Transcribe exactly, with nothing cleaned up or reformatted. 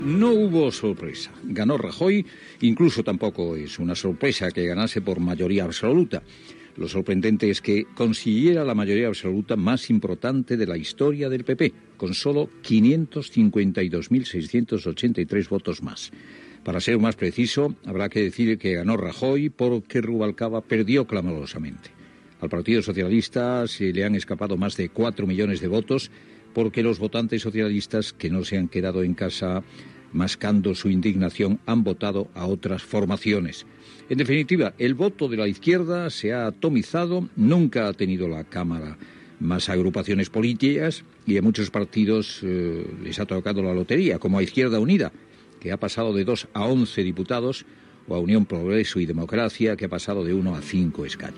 No hubo sorpresa. Ganó Rajoy, incluso tampoco es una sorpresa que ganase por mayoría absoluta. Lo sorprendente es que consiguiera la mayoría absoluta más importante de la historia del P P, con solo quinientos cincuenta y dos mil seiscientos ochenta y tres votos más. Para ser más preciso, habrá que decir que ganó Rajoy porque Rubalcaba perdió clamorosamente. Al Partido Socialista se le han escapado más de cuatro millones de votos porque los votantes socialistas que no se han quedado en casa mascando su indignación han votado a otras formaciones. En definitiva, el voto de la izquierda se ha atomizado, nunca ha tenido la Cámara más agrupaciones políticas y a muchos partidos eh, les ha tocado la lotería, como a Izquierda Unida, que ha pasado de dos a once diputados, o a Unión Progreso y Democracia, que ha pasado de uno a cinco escaños.